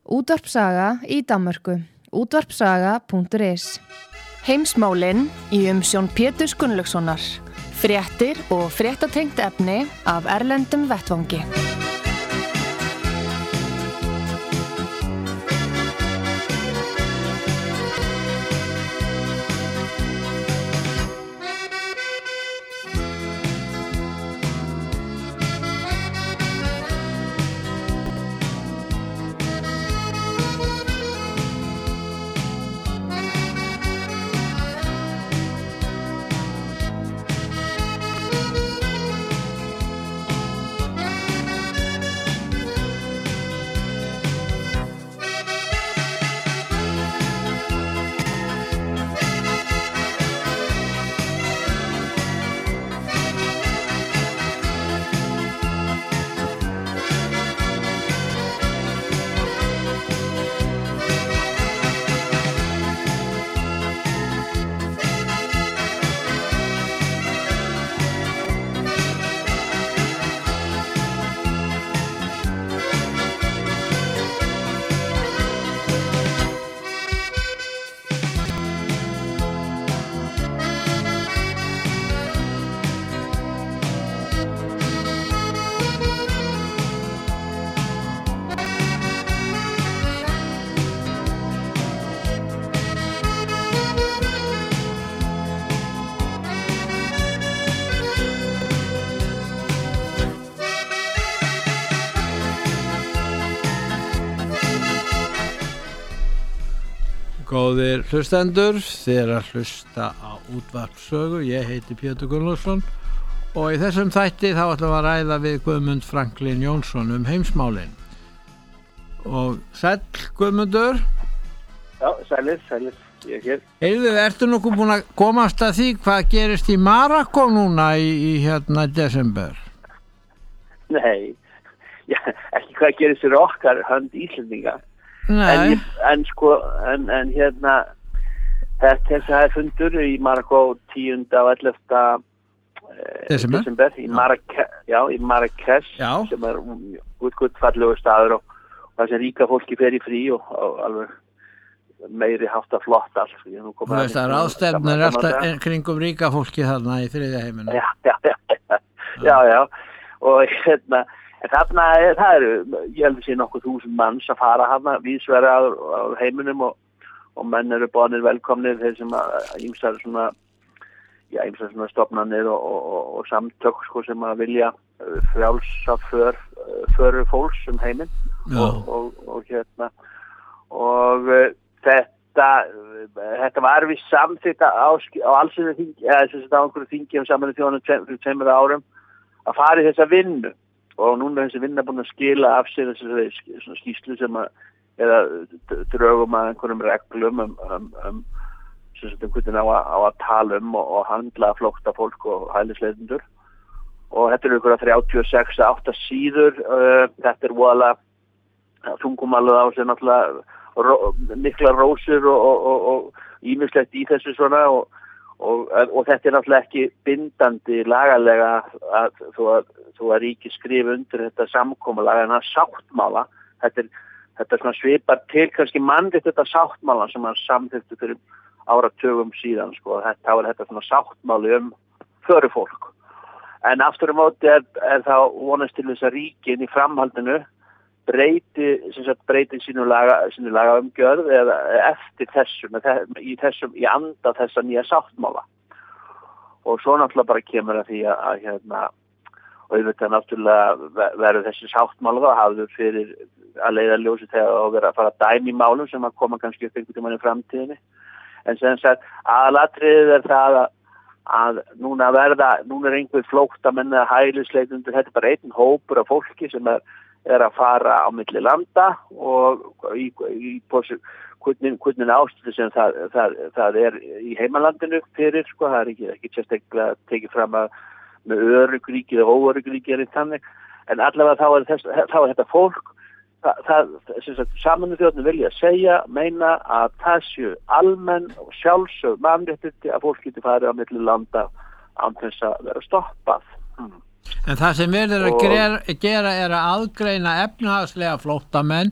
Útvarpsaga í Danmörku. Útvarpsaga.is. Heimsmálin í umsjón Péturs Gunnlaugssonar. Fréttir og fréttatengt efni af erlendum vettvangi. Góðir hlustendur, þér að hlusta á útvarpssögu. Ég heiti Pétur Gunnlaugsson og í þessum þætti þá ætlum við að ræða við Guðmund Franklin Jónsson heimsmálin. Og sæll Guðmundur? Já, sælir, ég er hér. Heyrðu, ertu nokkuð búin að komast að því hvað gerist í Marokko núna í desember? Nei, já, ekki hvað gerist fyrir okkar hönd Íslendinga. Nei. En hérna þetta er fundur í Marokko 10. og 11. desember í Marrakesh sem er gullfallegur staður og það sem ríka fólki fer í frí og alveg meiri hátta flott allt. Það er ástefnir alltaf kringum ríka fólki þarna í þriðja heiminu. Já, og hérna það eru, ég held að sé nokkuð 1000 manns að fara hana víðsverða á heiminum og menn eru boðnir velkomnir þeir sem ýmsar svona stofnanir og samtök sem að vilja frjálsa för fólks heiminn og hérna og þetta var við samþykkt á allsherjar þingi á einhverju þingi Sameinuðu þjóðanna fyrir 2 árum að fara í þessa vinnu. Og núna þessi vinna búin að skila af sér þessi skýrslu sem eða drögum að einhverjum reglum hvernig á að tala og handla flóttafólk og hælisleitendur. Og þetta eru einhverja 36-8 síður. Þetta er voðalega þungumalið á sig náttúrulega mikla rósir og ýmislegt í þessu svona og þetta er náttúrulega ekki bindandi lagalega þó að ríki skrifa undir þetta samkomulag en að sáttmála þetta er svona svipar til kannski mannréttinda sáttmálan sem hann samþykkti fyrir áratugum síðan þá er þetta svona sáttmáli förufólk en aftur á móti er þá vonast til þess að ríkin í framhaldinu breyti sínu lagaumgjörð eða eftir þessum í anda þessa nýja sáttmála og svo náttúrulega bara kemur að því að og auðvitað náttúrulega verður þessi sáttmála þá hafður fyrir að leiða ljósi þegar að vera að fara að dæmi í málum sem að koma kannski upp einhvern tímann í framtíðinni en sem sagt aðalatriðið er það að núna er einhver flóttamenn eða hælisleitendur þetta er bara einn hópur af fólki sem er að fara á milli landa og í hvernig ástæðu sem það er í heimalandinu fyrir það er ekki sérstaklega tekið fram að með örugríki eða óörugríki er þannig en allavega þá er þetta fólk Sameinuðu þjóðirnar vilja meina að það séu almenn og sjálfsögð mannréttindi að fólk geti farið á milli landa án þess að vera stoppað. En það sem við erum að gera er að aðgreina efnahagslega flóttamenn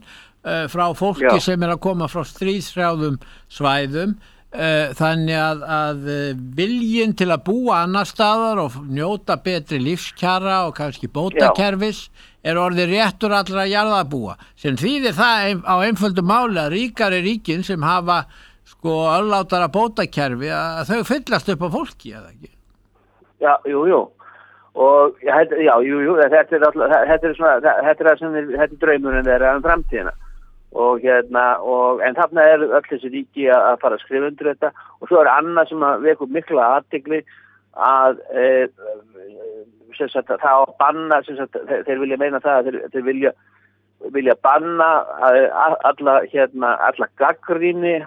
frá fólki sem að koma frá stríðshrjáðum svæðum, þannig að viljinn til að búa annar staðar og njóta betri lífskjara og kannski bótakerfis orðið réttur allra jarðarbúa, sem þýðir það á einföldu máli að ríkari ríkin sem hafa örlátara bótakerfi að þau fyllast upp á fólki, eða ekki? Já, jú. Og þetta er draumurinn þeirra draumtíðina. En þarna öll þessi ríki að fara að skrifa undir þetta, og svo annað sem að vekur mikla athygli að það að banna, þeir vilja meina það að þeir vilja banna alla gagnrýni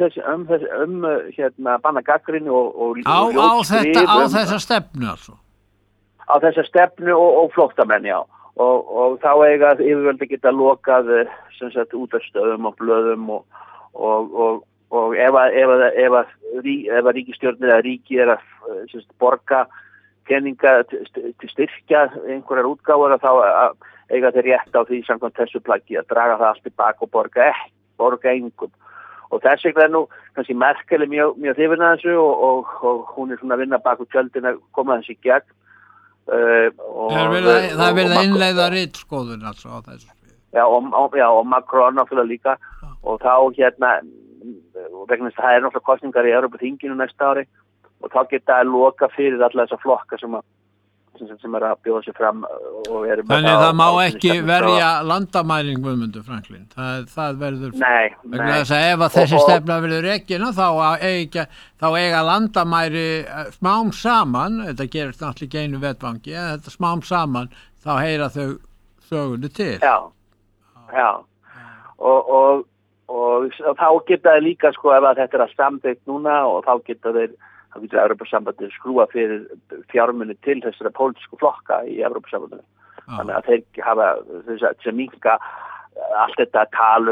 banna gagnrýni og á þessa stefnu altså. Á þessa stefnu og flóttamenn, já. Og þá eiga yfirvöldi geta lokað útastöðum og blöðum og ef ríkisstjórnir eða ríki að borga peninga til styrkja einhverjar útgáfur, þá eiga þeir rétt á því samkvæmt þessu plaggi að draga það allt tilbaka og borga engum. Og þess vegna nú kannski Merkel mjög hrifin að þessu og hún svona að vinna bak úr tjöldin að koma þessi gegn. Það verið að innleiða ritskoðun altså á þessu. Já, og Macron náttúrulega líka, og þá vegna þess að það náttúrulega kosningar í Evrópuþinginu næsta ári, og þá geta að loka fyrir alla þessa flokka sem að bjóða sér fram og Þannig það má ekki verja landamæring, Guðmundur Franklin. Það verður vegna þess að ef þessi stefna verður rekin, þá eiga landamæri smám saman, þetta gerist náttúrulega ekki einu vettvangi, þetta smám saman, þá heyra þau sögunni til. Já. Og þá geta þeir líka ef að þetta að samþykkt núna, og þá geta þeir Evrópusambandið skrúa fyrir fjármuni til þessara pólitísku flokka í Evrópusambandinu. Þannig að þeir hafa þess að minnka allt þetta tal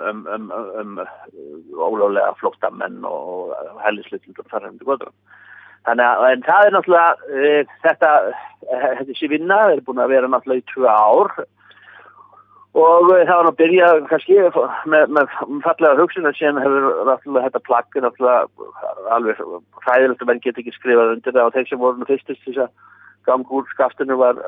ólöglega flóttamenn og hellislutlur þar til götur. Þannig að það náttúrulega þessi vinna búin að vera náttúrulega í 2 ár. Og það var að byrja kannski með fallega hugsun, að síðan hefur náttúrulega þetta plagg alveg hræðilegt að menn geta ekki skrifað undir það, og þeir sem voru fyrstist þess að ganga úr skaftinu var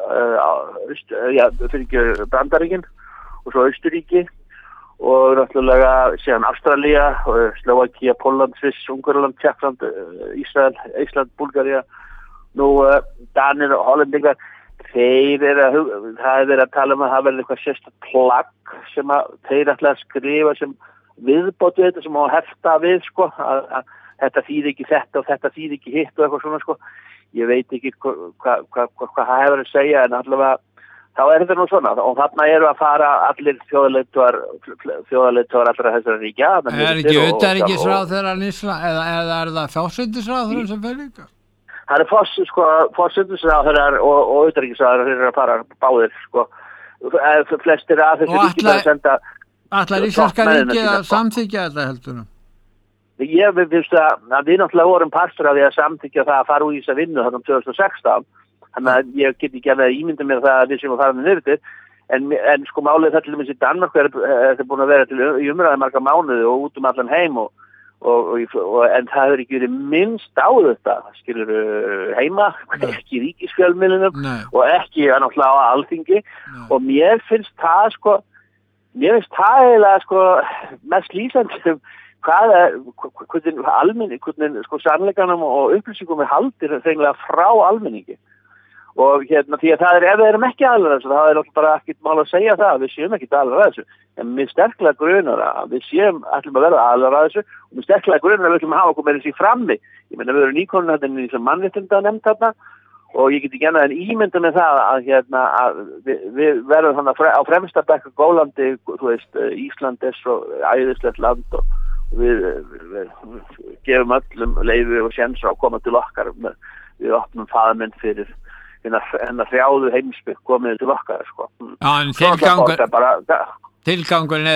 Bandaríkin og svo Austurríki og náttúrulega síðan Ástralía, Slóvakía, Pólland, Sviss, Ungverjaland, Tékkland, Ísrael, Ísland, Búlgaría, nú Danir og Hollendingar. Það verið að tala að það verið eitthvað sérstakt plagg sem að þeir ætla að skrifa sem viðbót við þetta, sem á að hefta við að þetta þýðir ekki þetta og þetta þýðir ekki hitt og eitthvað svona Ég veit ekki hvað það hefur að segja, en allavega þá þetta nú svona, og þarna eru að fara allir þjóðarleiðtogar allra þessara ríkja. Ekki utanríkisráðherrann eða það forsætisráðherrann sem fer líka? Það forsætisráðherrar og utanríkisráðherrar að fara báðir flestir af þessu ríki bara að senda. Ætlar íslenska ríkið að samþykkja þetta heldur? Ég finnst að við náttúrulega vorum partur af því að samþykkja það að fara úr í þessa vinnu þarna 2016. Þannig að ég get ekki að ímynda mér það að við sem að fara með nýrtið. En málið það til dæmis í Danmark er búin að vera í umræði marga mánuði og út allan heim en það hefur ekki verið minnst á þetta, skilur heima, ekki í ríkisfjölmiðlunum og ekki náttúrulega á Alþingi. Og mér finnst það eiginlega mest lýsandi hvernig sannleikanum og upplýsingum haldir þegar frá almenningi. Og því að það ef við erum ekki aðalega þessu, þá náttúrulega bara ekkert mál að segja það, við séum ekki aðalega þessu. En mér sterklega grunar að við ætlum að vera aðalega þessu, og mér sterklega grunar að við ætlum að hafa okkur með þessi frammi. Ég meina, við erum nýkonur þetta í þessum mannréttinda nefnd þarna, og ég get ekki annað en ímynda með það að við verðum þannig á fremsta bekk gólandi, Ísland er svo æðislegt land og við gefum öllum leyfi og sénsa að koma til okkar. Við opnum faðminn fyrir hennar hrjáðu heimsbygg komið til okkar en tilgangurinn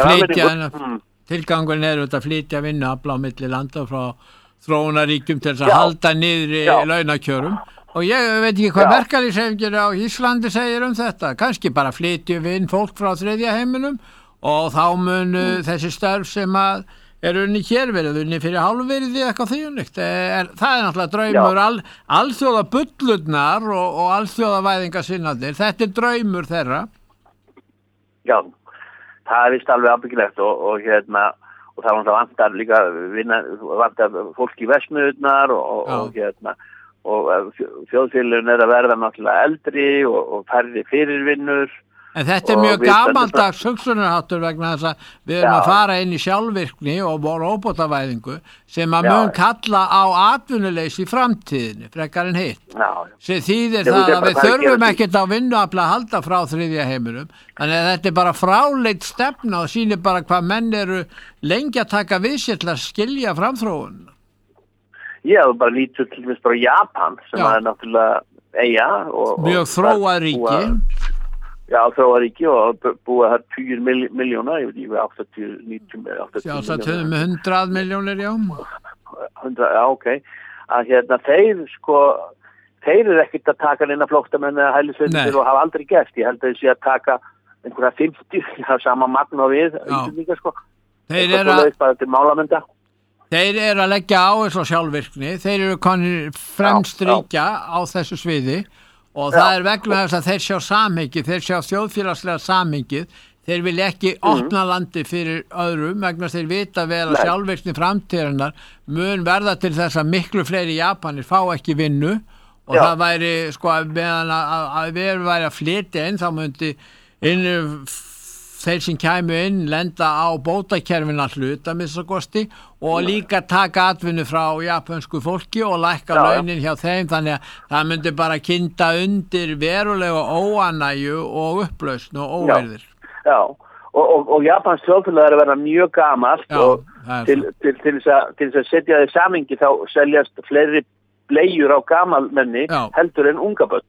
er að flytja vinnuafl á milli landa frá þróunaríkjum til þess að halda niður í launakjörum, og ég veit ekki hvað verkalýðshreyfingin á Íslandi segir þetta, kannski bara flytjum við inn fólk frá þriðja heiminum og þá mun þessi störf sem að unni hér verið unni fyrir hálfverið eitthvað þýjunnikt. Það náttúrulega draumur alþjóða bullurnar og alþjóðavæðingarsinnadir. Þetta draumur þeirra. Já, það vist alveg ábyggilegt og það vantar líka vantar fólk í verksmiðjurnar og þjóðfélögin að verða náttúrulega eldri og færri fyrirvinnur. En þetta mjög gamaldags hugsunarháttur vegna þess að við erum að fara inn í sjálfvirkni og róbótavæðingu sem að mun kalla á atvinnuleysi í framtíðinni, frekar en hitt. Sem þýðir það að við þurfum ekkert á vinnuafli að halda frá þriðja heiminum. Þannig að þetta bara fráleit stefna og sýnir bara hvað menn eru lengi að taka við sér til að skilja framþróun. Já, bara lítur til dæmis bara Japan sem er náttúrulega eiga. Mjög þróað ríki. Já, þróaríki og búa þar 10 miljóna, ég veit ekki, 80 miljónir. Með 100 miljónir, já. 100, já, ok. Að þeir eru ekkert að taka neina flóttamenn eða hælisveitir og hafa aldrei gert. Ég held að þeir sé að taka einhverja 50, það sama magna við, Íslendinga, sko. Þeir eru að leggja áherslu á sjálfvirkni, þeir eru konir fremst ríkja á þessu sviði. Og það er vegna þess að þeir sjá samhengið, þeir sjá þjóðfélagslega samhengið, þeir vilja ekki opna landi fyrir öðrum vegna þeir vita vel að sjálfvirkni framtíðarinnar mun verða til þess að miklu fleiri Japanir fá ekki vinnu og það væri, meðan að við væri að flytja inn, þá myndi þeir sem kæmu inn lenda á bótakerfina hluta minnstakosti og líka taka atvinnu frá japansku fólki og lækka launin hjá þeim, þannig að það myndi bara kynda undir verulega óánægju og upplausn og óvirðir. Já, og Japans þjóðfélag er að vera mjög gamalt og til þess að setja þið samingi þá seljast fleiri bleiur á gamalmenni heldur en unga börn.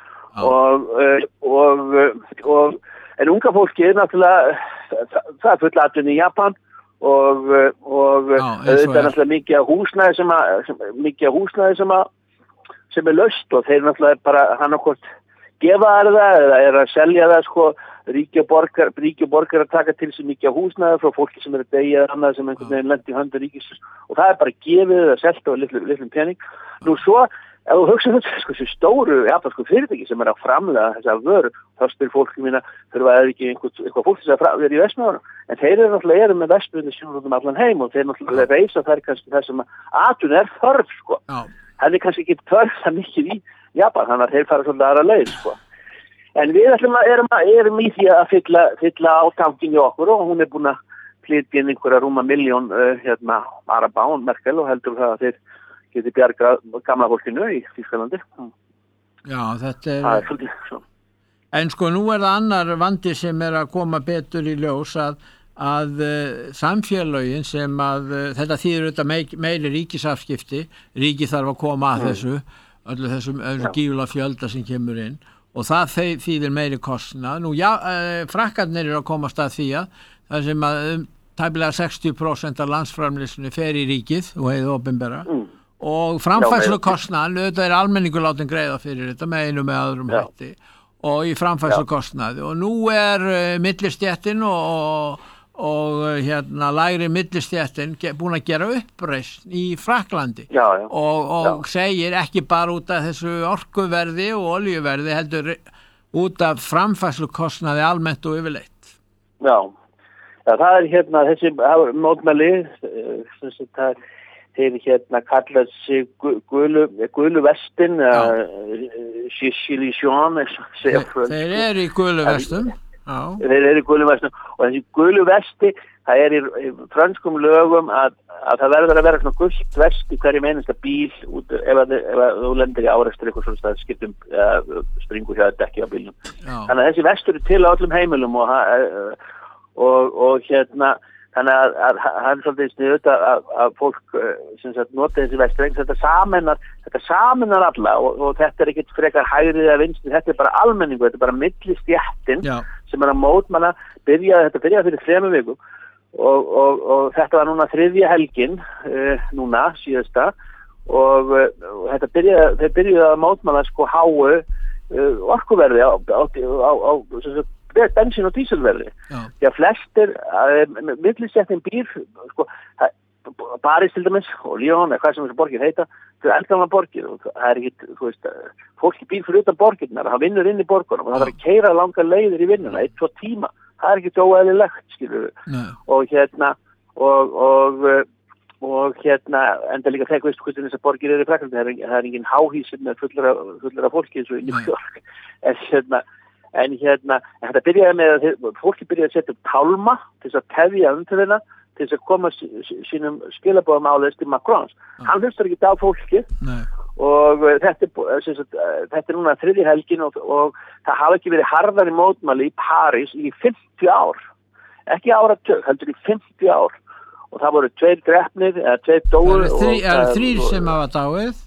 En unga fólki náttúrulega, það er full atvinna í Japan og þetta er náttúrulega mikið af húsnæði sem er laust og þeir náttúrulega bara hann okkur gefa það eða er að selja það ríki og borgar að taka til sig mikið af húsnæði frá fólki sem er að deyja eða annað sem einhvern veginn lendi í höndu ríkis og það er bara gefið eða selt á litlum pening. Nú svo ef þú hugsa þessu stóru japansku fyrirtæki sem er að framlega þessa vöru, þá spyr fólki mína, þurfa eða ekki eitthvað fólk sem vera í vestmiðunum. En þeir eru náttúrulega með vestmiðunum sjónum allan heim og þeir náttúrulega reisa þær kannski þessum atvinnu er þörf, Það er kannski ekki þörf það mikið í Japan, þannig að þeir fara svolítið aðra leið, En við erum í því að fylla átankinn í okkur og hún er búin að flytja inn einhverja rúma milljón Araba og Merkel og heldur það að þeir geti bjarga gamla fólkinu í Þýskalandi. Já, þetta er svolítið. En nú er það annar vandi sem er að koma betur í ljós að samfélögin sem að þetta þýðir auðvitað meiri ríkisafskipti, ríki þarf að koma að þessu, öllu þessum gífulega fjölda sem kemur inn og það þýðir meiri kostnað. Nú, frakkarnir eru að komast að því að það sem að tæpilega 60% af landsframleiðslunni fer í ríkið og heiðu opinbera og framfærslukostnaðan, auðvitað er almenningur látin greiða fyrir þetta með einu með öðrum hætti og í framfærslukostnaði og nú er millistéttin og lægri millistéttin búin að gera uppreisn í Frakklandi og segir ekki bara út af þessu orkuverði og olíuverði heldur út af framfærslukostnaði almennt og yfirleitt. Já, það er þessi mótmæli þeir kallað sig gulu vestin Sicilian þeir eru í gulu vestum þeir eru í gulu vestum og þessi gulu vesti það er í frönskum lögum að það verður að vera svona gult vest í hverjum einasta bíl ef þú lendir í árekstur eitthvað svona stað skiptum springur hjá dekki á bílnum þannig að þessi vestur er til á öllum heimilum og þannig að það er svolítið sniðut að fólk sem sagt nota þessi vestur þetta saminar alla og þetta er ekkert frekar hægri eða vinstri, þetta er bara almenningu, þetta er bara millistéttin sem er að mótmæla, þetta byrjaði fyrir 3 vikum og þetta var núna 3. helgin núna síðasta og þeir byrjuði að mótmæla háu orkuverði á bensín- og dísilverði. Já, flestir, millisettin býr, sko, París til dæmis og Lyon, hvað sem þessu borgir heita, þau eldgamla borgir og það ekki, þú veist, fólki býr fyrir utan borgirnar, það vinnur inn í borgunum og það þarf að keyra langar leiðir í vinnuna, 1-2 tíma, það ekki óeðlilegt, skilur við. Og enda líka þegar veist hvernig þessar borgir í Fraklandi, það engin háhýsir með fullra fólki eins og í New York. En þetta byrjaði með að fólki byrjaði að setja upp tálma til þess að tefja umferðina, til þess að koma sínum skilabóðum áleiðis til Macron. Hann hlustar ekki á fólki og þetta er núna 3. helgin og það hafa ekki verið harðari mótmæli í París í 50 ár. Ekki áratug, heldur í 50 ár. Og það voru 2 drepnir eða 2 dóur. Það eru 3 sem hafa dáið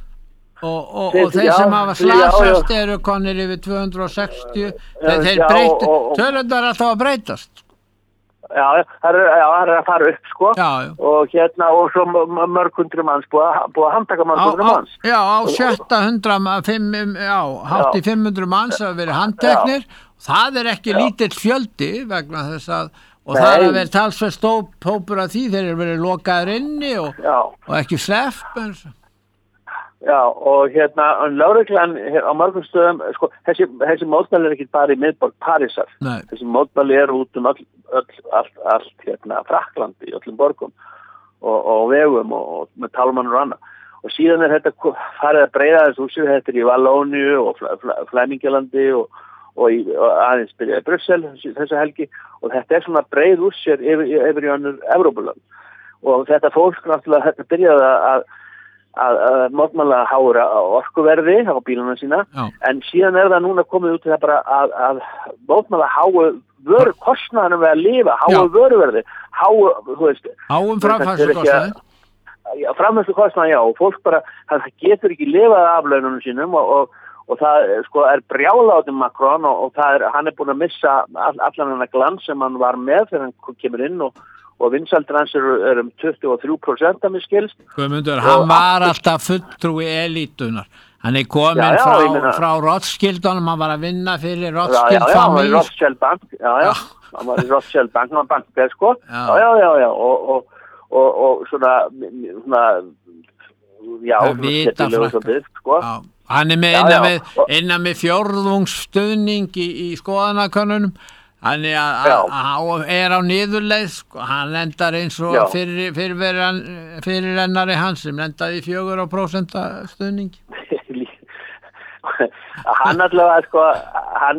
og þeir sem hafa slasast eru konir yfir 260. Þeir breytast, tölundar alltaf að breytast. Já, það er að fara upp, sko. Og svo mörg hundru manns búið að handtaka mörg hundru manns. Já, á 700, hátt í 500 manns hafa verið handteknir. Það er ekki lítill fjöldi vegna þess að og það er að vera talsverð stóphópur af því þeir eru verið lokaður inni og ekki sleppt. Já, og lögreglan á mörgum stöðum, sko, þessi mótmæli er ekki bara í miðborg Parísar. Þessi mótmæli er út allt Frakklandi í öllum borgum og vegum og með tálmanur og annað. Og síðan er þetta farið að breyða þessu úr sig, þetta er í Vallóníu og Flæmingalandi og aðeins byrjaði í Brussel þessa helgi og þetta er svona breið úr sér yfir í önnur Evrópulönd og þetta fólk náttúrulega þetta byrjaði að mótmæla hára orkuverði á bíluna sína en síðan er það núna komið út til það bara að mótmæla háu kostnaðanum við að lifa, háu vöruverði þú veist háum framfærslukostnaði framfærslukostnaði, já, og fólk bara það getur ekki lifað af laununum sínum og það sko er brjálátt Macron og hann er búin að missa allan hennar glans sem hann var með þegar hann kemur inn og vinsældir hans er 23% að mér skilst. Guðmundur, hann var alltaf fulltrúi elítunar. Hann er komin frá Rothschildunum, hann var að vinna fyrir Rothschild famíl. Já, hann var í Rothschild Bank, hann var í Rothschild Bank, hann var bankber sko. Já, og svona sko. Hann er með innan með fjórðungsstuðning í skoðanakönnunum hann er á niðurleið sko. Hann endar eins og fyrirrennari hans sem endaði í 4% stuðning hann allavega sko hann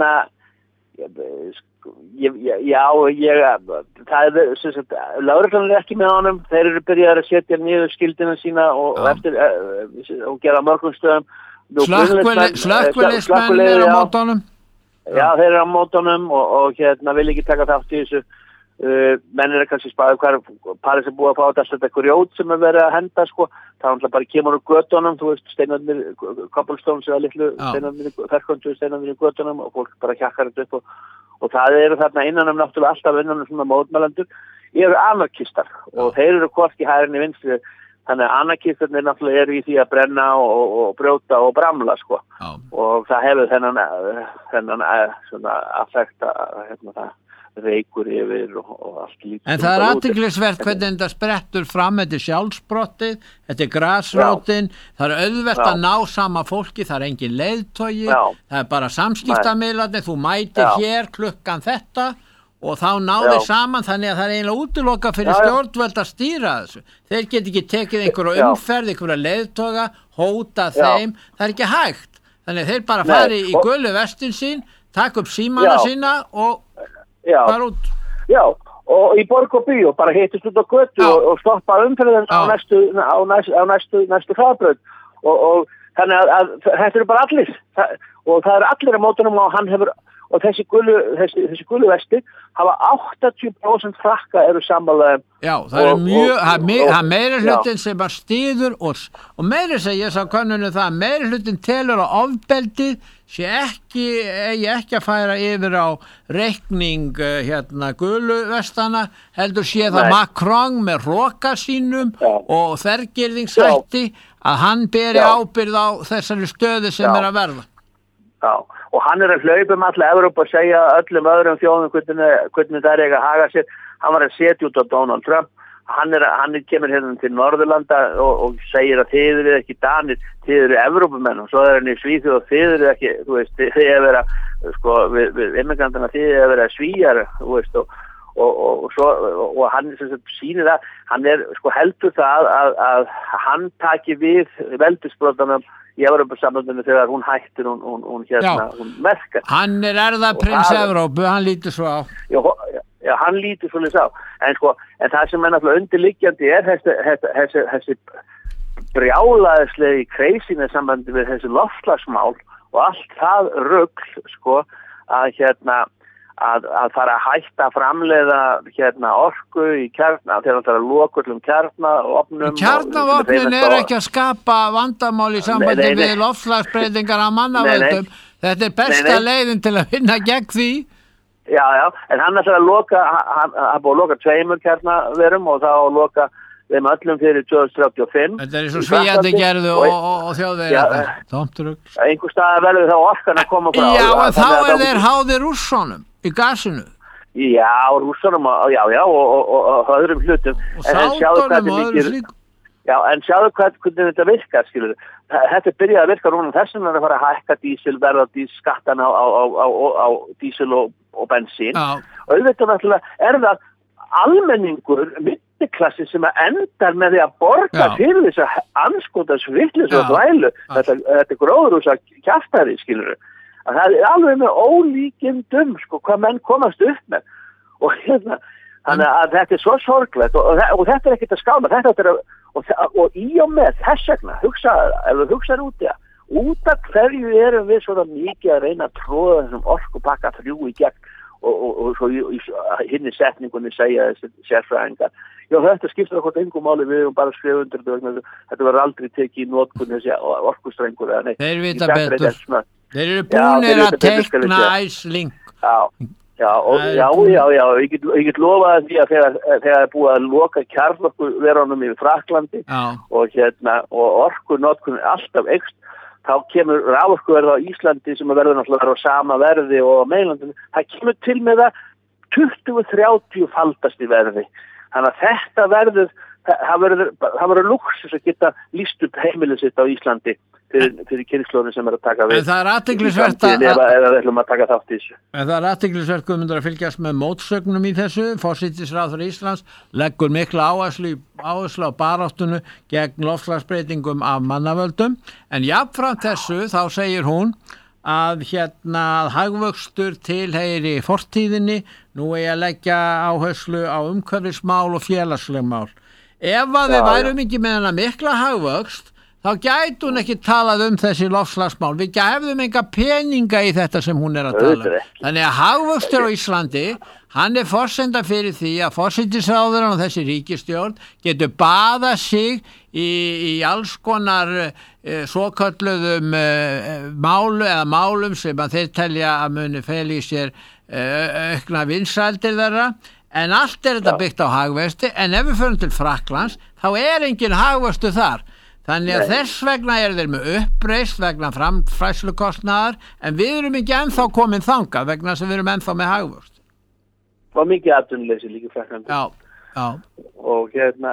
lögreglan er ekki með honum þeir eru byrjaðir að setja niður skildina sína og eftir og gera mörgum stöðum slökkviliðsmenn eru á mótunum já þeir eru á mótunum og vil ekki taka þátt í þessu menn er kannski spáðu hvað París er búið að fá þetta eitthvað rjót sem er verið að henda sko það bara kemur úr götunum þú veist steinarnir cobblestones eða litlu steinarnir ferkontu steinarnir í götunum og fólk bara hjakkar þetta upp og það eru þarna innanum náttúrulega alltaf innanum svona mótmælendur eru anarkistar og þeir eru hvorki hægrinni vinstri þannig að anarkistarnir náttúrulega eru í því að brenna og brjóta og bramla sko og það hefur þennan svona affekt það reykur yfir og allt lítið. En það er athyglisvert hvernig þetta sprettur fram, þetta er sjálfsbrottið, þetta er grasrótin, það er auðvelt að ná sama fólki, það er engin leiðtogi, það er bara samskiptamiðlarnir, þú mætir hér klukkan þetta og þá náður saman þannig að það er eiginlega útilokað fyrir stjórnvöld að stýra þessu. Þeir get ekki tekið einhverja umferð, einhverja leiðtoga, hóta þeim, það er ekki hægt. Þannig að þeir bara fari í gulu vestin sín, taka upp símana sína og fara út. Já, og í borg og bíó bara hittist út á götu og stoppa umferðin á næstu hraðbraut og þannig að þetta eru bara allir og það eru allir á mótunum og hann hefur og þessi gulu vesti hafa 80% frakka eru sammála. Já, það er mjög meiri hlutin sem bara stýður og meiri segja ég sá könnunum það meiri hlutin telur á ofbeldið sé ekki að færa yfir á reikning gulu vestana heldur sé það Macron með hroka sínum og þvergirðingshætti að hann beri ábyrgð á þessari stöðu sem er að verða. Já, og hann að hlaupa alla Evrópu og segja öllum öðrum þjóðum hvernig það eiga að haga sér. Hann var að setja út á Donald Trump. Hann kemur hérna til Norðurlanda og segir að þið eru ekki Danir, þið eru Evrópumenn, og svo hann í Svíþjóð og þið eru ekki, þú veist, þið er að vera, sko, við immigrantana þið er að vera Svíjar, þú veist, og hann sýnir það, hann sko heldur það að hann taki við veldisbrotanum í Evrópusambandinu þegar hún hættir, hún merkar. Hann erðaprins Evrópu, hann lítur svo á. Já, hann lítur svolítið á. En það sem náttúrulega undirliggjandi þessi brjálæðislegi kreisinu sambandi við þessi loftslagsmál og allt það rugl, sko, að fara að hætta að framleiða orku í kjarna, þegar það loka öllum kjarnaofnum. Kjarnavopnin ekki að skapa vandamál í sambandi við loftslagsbreytingar af mannavöldum. Þetta besta leiðin til að vinna gegn því. Já, en hann ætlar að loka, hann búið að loka 2 kjarnaverum og þá að loka þeim öllum fyrir 2035. Þetta svo Svíandi gerðu og Þjóðverjar. Tómturugl. Einhver staðar verður þá orkan að koma frá. Já, en þá þeir háðir Rússunum í gasinu. Já, Rússunum, og öðrum hlutum. Sátunum og öðrum slíkum. Já, en sjáðu hvernig þetta virkar, skilur. Þetta byrjaði að virka núna þessum að fara að hækka dísilverð og skattan á dísil og bensín. Og auðvitað náttúrulega það almenningur, mittiklassi sem endar með því að borga fyrir þess að anskotas vitlis og þvælu. Þetta gróðurhúsa kjaftæði, skilur. Að það alveg með ólíkindum, sko, hvað menn komast upp með. Og þannig að þetta svo sorglegt og þetta ekkert að skáma. Þetta og í og með þess vegna, ef þú hugsaður út af hverju erum við svona mikið að reyna að tróða þessum orkupakka 3 í gegn og svo í hinni setningunni segja þessi sérfræðingar. Já, þetta skiptir okkur engu máli, við erum bara að skrifa undir þetta var aldrei tekið í notkun þessi orkustrengur eða neitt. Þeir vita betur. Þeir eru búnir að teikna æsling. Já, ég get lofað því að þegar er búið að loka kjarnorkuverunum í Frakklandi og orkunotkun alltaf eykst, þá kemur raforkuverð á Íslandi sem verður náttúrulega á sama verði og á meginlandinu, það kemur til með það 20-30 faldast í verði. Þannig að þetta það verður luxus að geta lýst upp heimilið sitt á Íslandi fyrir kynslóðin sem að taka við. En það athyglisvert eða við ætlum að taka þátt í þessu. En það athyglisvert Guðmundur að fylgjast með mótsögnum í þessu. Forsætisráðherra Íslands leggur mikla áherslu á baráttunni gegn loftslagsbreytingum af mannavöldum. En jafnframt þessu þá segir hún að hagvöxtur tilheyri fortíðinni, nú eigi að leggja áherslu á umhverfismál og félagsleg mál. Ef að við værum ekki með hana mikla hagvöxt, þá gæti hún ekki talað þessi loftslagsmál. Við hefðum enga peninga í þetta sem hún að tala. Þannig að hagvöxtur á Íslandi, hann forsenda fyrir því að forsætisráðherrann og þessi ríkisstjórn getur baðað sig í alls konar svokölluðum málum sem að þeir telja að muni fela í sér aukna vinsældir þeirra. En allt þetta byggt á hagvexti, en ef við förum til Frakklands, þá engin hagvöxtur þar. Þannig að þess vegna þeir með uppreist vegna framfærslukostnaðar, en við erum ekki ennþá komin þangað vegna sem við erum ennþá með hagvöxt. Það var mikið atvinnuleysi líka í Frakklandi. Já. Og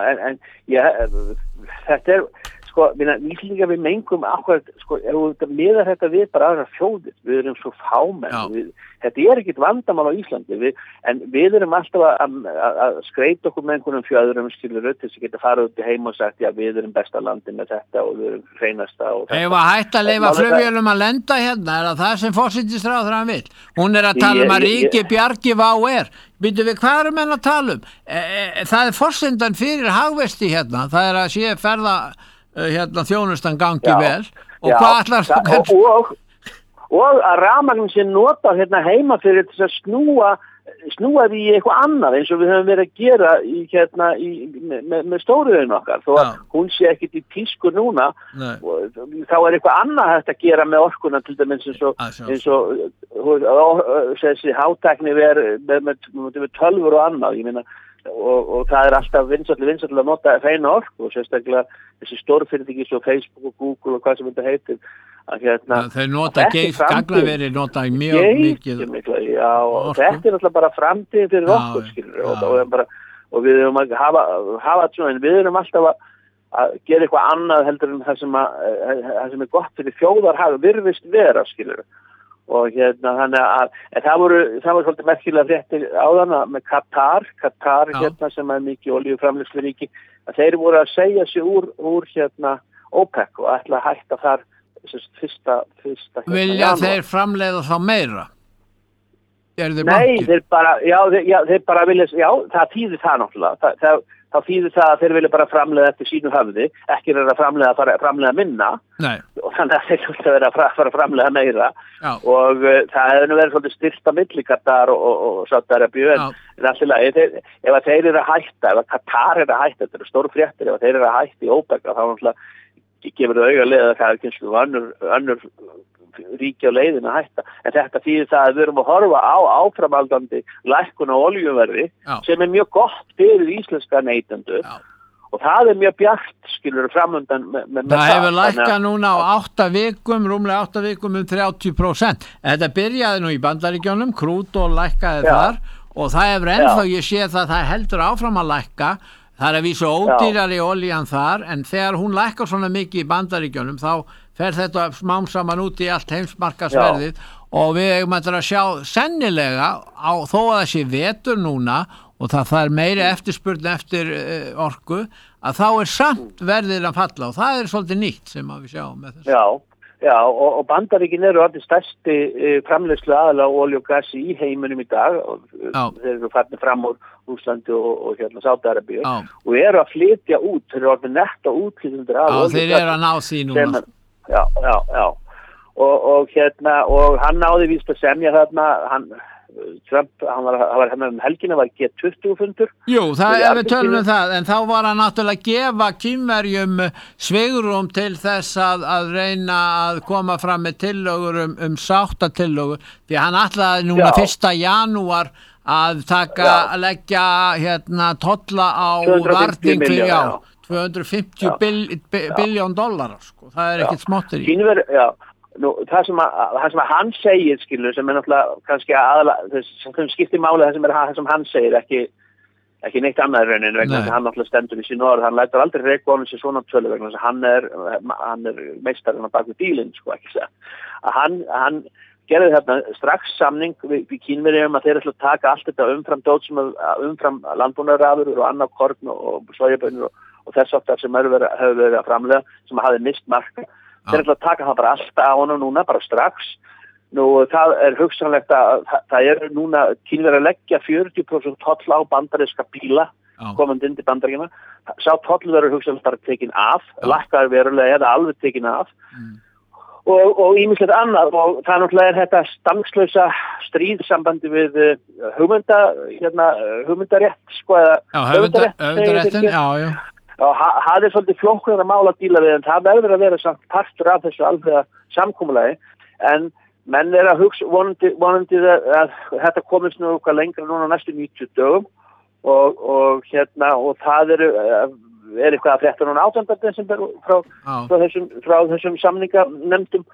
þetta sko, Íslendingar við mengum ákveð, sko, ef við miðar þetta við bara aðra þjóðir, við erum svo fámenn, þetta ekkert vandamál á Íslandi, en við erum alltaf að skreita okkur með einhvernum fjöðurum skilur til þess að geta farið út í heim og sagt, já, við erum besta landi með þetta og við erum hreinasta og þetta. Ef að hætta að leyfa flugvélum að lenda hérna, það sem forsætisráðherrann vill. Hún að tala að ríki bjargi VR. Býtum við, hvað erum enn að tala um? Það forsendan fyrir hagvexti hérna, það að sé ferða þjónustan gangi vel og hvað ætlar og að rafmagn sé notað heima fyrir þess að snúa því í eitthvað annað eins og við höfum verið að gera með stóriðun okkar þó að hún sé ekkit í tísku núna þá eitthvað annað hægt að gera með orkuna til dæmis eins og þessi hátækni með tölvur og annað, ég meina og það alltaf vinsæll að nota hreina orku og sérstaklega þessi stórfyrirtæki svo Facebook og Google og hvað sem þetta heitir að þeir nota gagnaveri nota mjög mikið og þetta alltaf bara framtíðin fyrir okkur skilur og við erum að hafa svona en við erum alltaf að gera eitthvað annað heldur en það sem gott fyrir þjóðarhag virðist vera skilur og þannig að það voru svolítið merkilega fréttir áðan með Katar sem mikið olíuframleiðsluríki að þeir voru að segja sig úr OPEC og ætla að hætta þar fyrsta vilja þeir framleiða þá meira? Nei, þeir bara vilja það þýðir það náttúrulega þá þýðir það að þeir vilja bara framleiða eftir sínu höfði, ekki vera að framleiða minna. Nei. Og þannig að þeir vilja vera að fara að framleiða meira og það hefur nú verið svolítið styrkt á milli Katar og Sádi-Arabíu en alltaf ef þeir eru að hætta, ef Katar eru að hætta, þetta eru stóru fréttir, ef þeir eru að hætta í OPEC þá náttúrulega gefur það auga leið að það er kynslu önnur ríki á leiðin að hætta en þetta þýðir það að við erum að horfa á áframhaldandi lækkun á olíuverði sem mjög gott fyrir íslenska neytendur og það mjög bjart skilur framundan með það hefur lækkað núna á 8 vikum rúmlega 8 vikum 30%. Þetta byrjaði nú í Bandaríkjunum krút og lækkaði þar og það hefur ennþá ég sé það heldur áfram að lækka. Það er að vísu ódýrari olían þar en þegar hún lækkar svona mikið í Bandaríkjunum þá fer þetta smám saman út í allt heimsmarkaðsverðið og við eigum að sjá sennilega þó að það sé vetur núna og það er meiri eftirspurn eftir orku að þá er samt verðið að falla og það er svolítið nýtt sem við sjáum með þessu. Já, og Bandaríkin eru allir stærsti framleiðslu aðalega olíu og gasi í heiminum í dag og þeir eru farnir fram úr Rússlandi og Sádi-Arabíu og eru að flytja út, þeir eru orðið netto útflytjendur af olíu og gasi. Þeir eru að ná því núna. Já. Og hann náði víst að semja þarna, Trump, hann var helgina var G20 fundur. Jú, það við tölum það, en þá var hann náttúrulega að gefa Kínverjum svigrúm til þess að reyna að koma fram með tillögur sáttatillögur, því hann ætlaði núna 1. janúar að leggja tolla á varning fyrir 250 biljón dollara, sko. Það er ekkert smottir í. Kínverjum, Nú, það sem hann segir skilur sem náttúrulega kannski sem skiptir máli það sem hann segir ekki neitt annað raunin vegna þess að hann náttúrulega stendur í sín orð hann lætur aldrei reikva honum sér svona tölu vegna þess að hann er meistarinn á baku bílinn sko ekki að hann gerði þarna strax samning við Kínverjum að þeir ætla að taka allt þetta umfram landbúnaðarafurðir og annað korn og sojabönur og þess aftar sem hefur verið að framleiða sem hafði mist marka. Þeir ætla að taka það bara alltaf á honum núna, bara strax. Nú, það er hugsanlegt að það er núna Kínverjar að leggja 40% toll á bandaríska bíla komandi inn til Bandaríkjanna. Sá toll verður hugsanlegt bara tekin af, lækkaður verulega eða alveg tekin af. Og ýmislegt annað og það náttúrulega er þetta stanslausa stríðsambandi við hugmyndarétt, sko, eða höfundaréttin, já. Og það er svolítið flóknara mál að díla við en það verður að vera samt partur af þessu alveg samkomulagi en menn er að hugsa vonandi að þetta komist nú eitthvað lengra núna næstu 90 dögum og það er eitthvað að frétta núna 18. desember frá þessum samninganefndum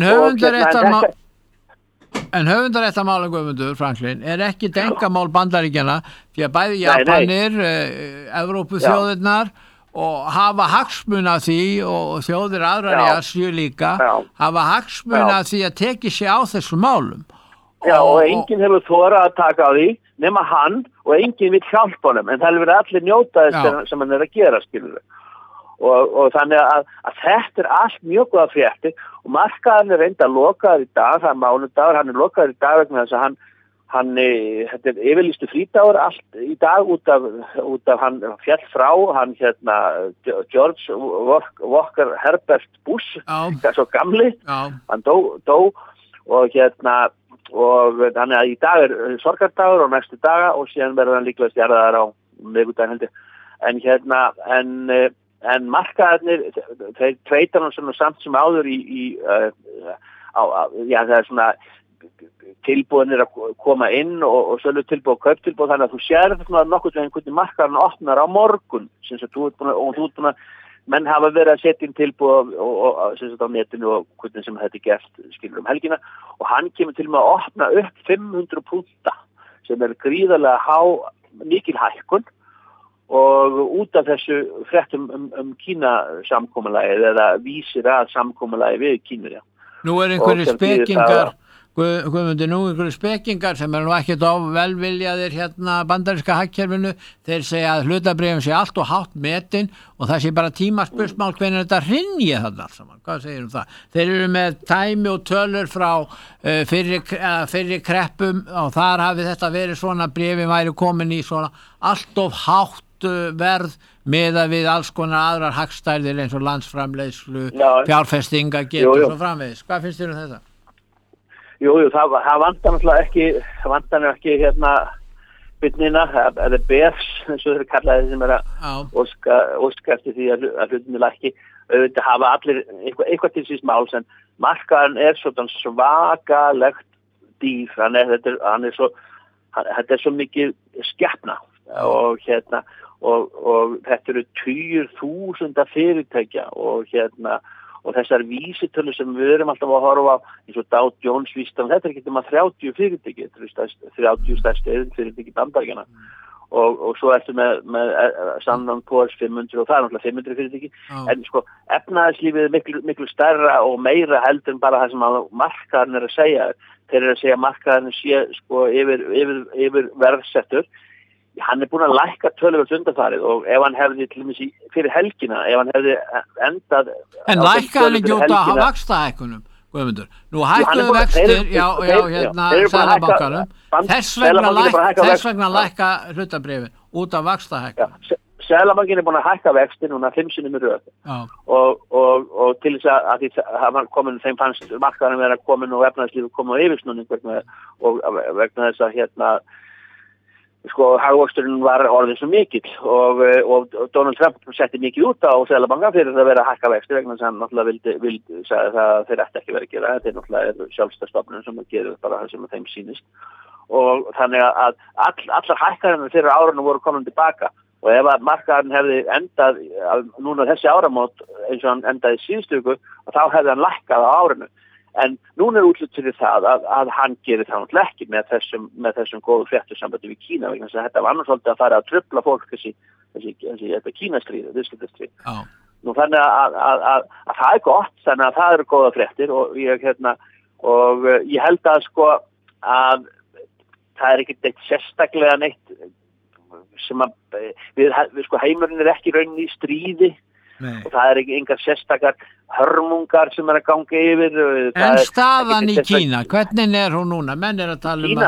En höfundaréttarmálum Guðmundur Franklin er ekki engamál Bandaríkjanna því að bæði Japanir, Evrópuþjóðirnar og hafa hagsmuna því og þjóðir aðrar í Asíu líka hafa hagsmuna því að teki sig á þessum málum. Og enginn hefur þorað að taka á því nema hann og enginn vill hjálpa honum en það hefur verið allir njóta þess sem hann er að gera skilur og þannig að þetta er allt mjög góða fréttir og markaðan er reynda lokaður í dag, það er mánudagur, hann er lokaður í dag vegna þess að þetta er yfirlýstu frídagur allt í dag út af hann fjall frá, hann George Walker Herbert Bush, svo gamli, hann dó og þannig að í dag er sorgardagur og næstu daga og síðan verður hann líklega stjarðaðar á miðvikudaginn heldur, en markaðarnir, þeir tveitar hann svona samt sem áður það er svona tilbúðin að koma inn og sölu tilbúð og kauptilbúð, þannig að þú sérð nokkuð veginn hvernig markaðurinn opnar á morgun, sem þú ert búin að menn hafa verið að setja inn tilbúð og sem sagt á netinu og hvernig sem þetta gert skilur helgina, og hann kemur til með að opna upp 500 púnta sem gríðarlega mikil hækkun, og út af þessu fréttum Kína samkomulagið eða vísir að samkomulagið við Kínverja. Nú einhverjir spekingar Guðmundur, nú einhverjir spekingar sem nú ekkert velviljaðir bandaríska hagkerfinu, þeir segja að hlutabréfum sé allt og hátt metin og það sé bara tímaspursmál hvenær þetta hrynji þarna allt saman. Hvað segir það? Þeir eru með tæmi og tölur frá fyrri kreppum og þar hafi þetta verið svona, bréfin væri komin í svona allt of hátt verð miðað við alls konar aðrar hagstærðir eins og landsframleiðslu, fjárfestinga getur og svo framvegis. Hvað finnst þér þetta? Jú, það vantar náttúrulega ekki bytnina, eða BEFs, eins og þeir kallaði sem að óska eftir því að hlutinni lækki. Auðvitað hafa allir eitthvað til síns máls, en markaðurinn svona svakalegt dýr, þetta er svo mikið skepna og þetta eru 10.000 fyrirtækja og þessar vísitölur sem við erum alltaf að horfa á, eins og Dow Jones vísitölur, þetta ekki um að 30 fyrirtæki, þetta eru 30 stærstu fyrirtæki Bandaríkjanna, og svo ertu með Standard & Poor's 500 og það er náttúrulega 500 fyrirtæki, en efnahagslífið er miklu stærra og meira heldur en bara það sem markaðurinn er að segja. Þeir eru að segja að markaðurinn sé yfir verðsettur. Hann er búin að lækka töluvert undanfarið, og ef hann hefði til dæmis fyrir helgina, ef hann hefði endað... En lækka hann ekki út að vaxtahækkunum, Guðmundur? Nú hækkuðu vextir, Seðlabankanum, þess vegna lækka hlutabréfin út af vaxtahækkunum. Seðlabankinn er búin að hækka vexti núna 5 sinnum í röð, og til þess að það var komin, þeim fannst markaðurinn vera komin og efnahagslífið komin á yfirsnúning vegna þess að hagvöxturinn var orðin svo mikill og Donald Trump setti mikið út á Seðlabanka fyrir að vera að hækka vexti vegna þess að hann náttúrulega vildi sagði það að þeir ætti ekki verið að gera. Þetta er náttúrulega sjálfstæð stofnun sem gerir bara það sem þeim sýnist, og þannig að allar hækkanir fyrir árunum voru komin tilbaka, og ef að markaðurinn hefði endað núna þessi áramót eins og hann endaði síðustu viku, þá hefði hann lækkað á árinu. En núna er útlit fyrir það að hann gerir það náttúrulega ekki með þessum góðu fréttasambandi við Kína, vegna þess að þetta var annars svolítið að fara að trufla fólk þessi Kínastríð, viðskiptastríð. Nú þannig að það er gott, þannig að það eru góða fréttir, og ég held að að það er ekkert eitt sérstaklega neitt sem að við heimurinn er ekki rauninni í stríði. Nei. Og það er ekki engar sérstakar hörmungar sem að ganga yfir. En staðan í Kína, hvernig er hún núna? Menn er að tala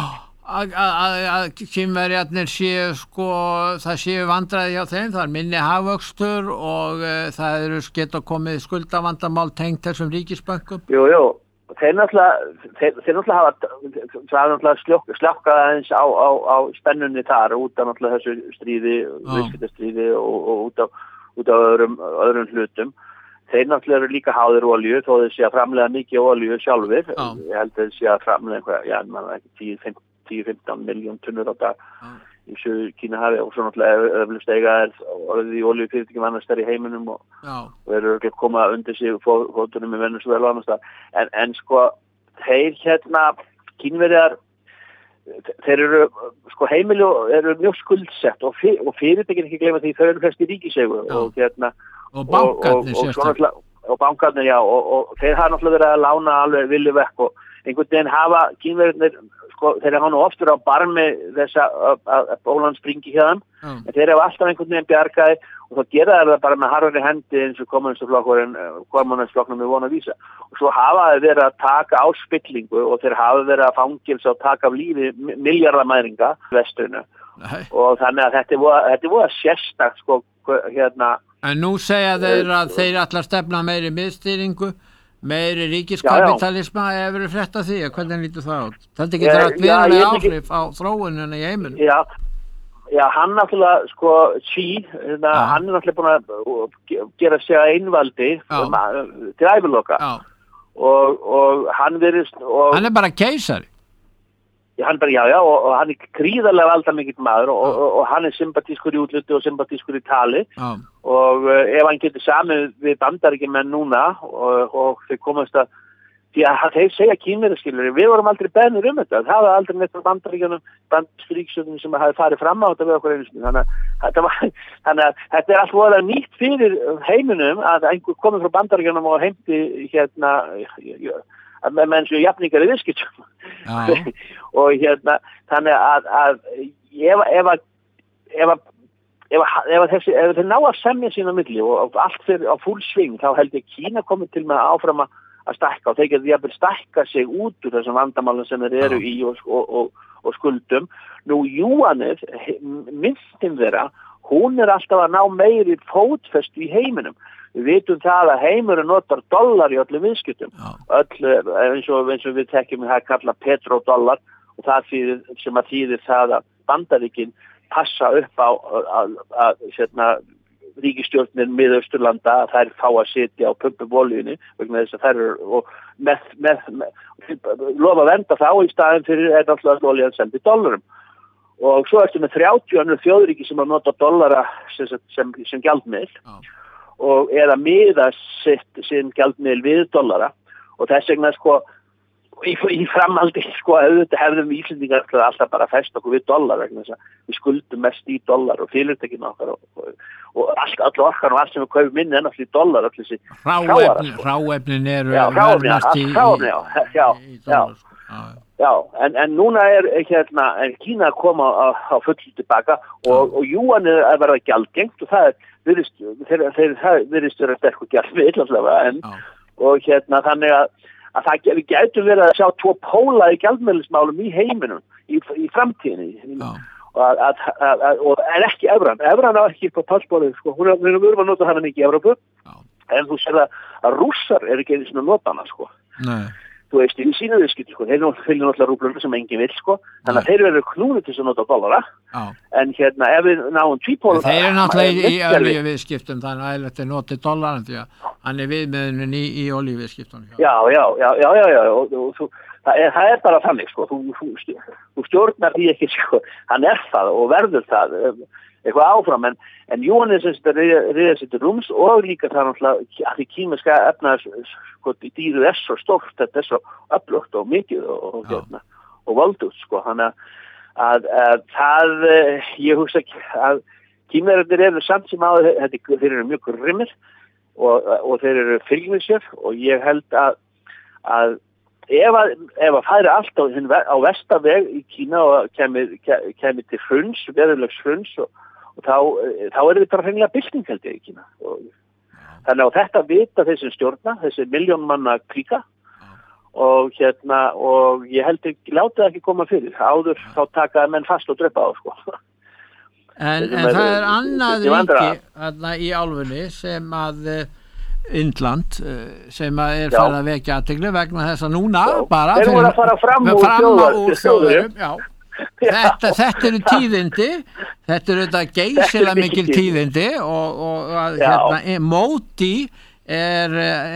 að Kínverjarnir séu það séu vandræði hjá þeim, það er minni hagvöxtur og það eru geta komið skuldavandamál tengt þessum ríkisbönkum. Jú, þeir náttúrulega hafa slökkað aðeins á spennunni þar út af náttúrulega þessu stríði, viðskiptastríði og út af öðrum hlutum. Þeir náttúrulega eru líka háðir olíu, þó þeir sé að framleiða mikið olíu sjálfir. Ég held að þeir sé að framleiða 10-15 miljón tunnur á dag í Suður Kínahafi, og svo náttúrulega öflust eiga orðið í olíufyrirtækjum annars þar í heiminum og eru ekki að koma undir sig fótunum í Venezuela og annars þar. En þeir Kínverjar, þeir eru heimili eru mjög skuldsett og fyrirtækin ekki gleyma því þau eru flest í ríkiseigu og bankarnir og bankarnir, og þeir hafa náttúrulega verið að lána alveg vilju vekk, og einhvern veginn hafa Kínverjarnir þeir hafa nú oftur á barmi þess að bólan springi hjá þeim, en þeir hafa alltaf einhvern veginn bjargaði, og þá gera það bara með harðri hendi eins og kommunistflokknum við vona að vísa. Og svo hafa þeir verið að taka á spillingu, og þeir hafa verið að fangilsa og taka af lífi milljarðamæringa vesturinu. Og þannig að þetta er voða sérstakt En nú segja þeir að þeir allar stefna meiri miðstýringu, meiri ríkiskapitalisma, hefur þið frétt af því, hvernig lítur það át? Þetta getur að vera áhrif á þróunina í heiminum. Já, hann náttúrulega, Xi, hann er náttúrulega búin að gera sig að einvaldi til æviloka. og hann virðist hann bara keisari. Hann bara, og hann gríðarlega valdamikill maður og hann sympatískur í útluti og sympatískur í tali og ef hann getur samið við Bandaríkjamenn núna og þeir komast að því að þeir segja Kínverjar skilur við vorum aldrei beðnir þetta, það var aldrei neitt frá Bandaríkjunum, bandstríksjöfnum sem hafi farið fram á þetta við okkur einu sinni þannig að þetta allt voðalega nýtt fyrir heiminum að einhver komið frá Bandaríkjunum og heimti að menn séu jafningar í viðskiptum og þannig að ef þeir ná að semja sín á milli og allt fyrir á full sving þá held ég Kína komið til með að áfram að stækka og þeir getur jafnvel stækka sig út úr þessum vandamálum sem þeir eru í og skuldum. Nú júanið, myntin þeirra, hún alltaf að ná meiri fótfestu í heiminum. Við vitum það að heimurinn notar dollar í öllum viðskiptum. Eins og við tekjum það kalla petrodollar og það þýðir það að Bandaríkin passa upp á að ríkisstjórnir Miðausturlanda að þær fá að sitja á pumpum-olíunni vegna þess að þær eru lofa að venda þá í staðin fyrir náttúrulega olían seldi dollarum og svo ertu með 30 önnur þjóðríki sem að nota dollara sem gjaldmiðil og eða miða sinn gjaldmiðil við dollara og þess vegna í framhaldi auðvitað hefðum við Íslendingar alltaf bara fest okkur við dollar vegna þess að við skuldum mest í dollar og fyrirtækin okkar og allt orkan og allt sem við kaupum inn er náttúrulega í dollar allir þessi hráefnin eru en núna er Kína að koma á fullu tilbaka og júan er að verða gjaldgengt og það virðist vera sterkur gjaldmiðill allavega og þannig að það við gætum verið að sjá tvo póla í gjaldmiðilsmálum í heiminum í framtíðinni og er ekki evran á ekki på pálsbólið við erum að nota hana mikið í Evrópu en þú sér að rússar er ekki einu svona nota hana Nei. Þú veist, í sínu viðskipti þeir fylgja náttúrulega rúblunum sem enginn vill þannig að þeir verður knúnir til að nota dollara en ef við náum tvípóla þeir eru náttúrulega í olíuviðskiptum þannig að það er notið dollaran því að hann er viðmiðunin í olíuviðskiptum og það er bara þannig þú stjórnar því ekki hann er það og verður það eitthvað áfram en Jóhannes riða sér til rúms og líka það náttúrulega að því kínverska efnaðs dýrið er svo stórt þetta er svo öflugt og mikið og voldugt þannig að það ég hugsa ekki að kínverjarnir eru samt sem að þeir eru mjög grimmir og þeir eru fylgnisir og ég held að ef að færi allt á vestaveg í Kína og kemur til hruns, veðurlegs hruns og þá er þetta bara hreinlega bylting held ég í Kína þannig að þetta vita þessi stjórna þessi milljónmanna klíka og ég held ekki láta það ekki koma fyrir áður þá taka menn fast og drepa á en það er annað ríki í álfunni sem að Indland sem að er farið að vekja athygli vegna þess að núna bara þeir voru að fara fram úr þjóðurum Þetta eru tíðindi þetta eru þetta geysilega mikil tíðindi og Móti er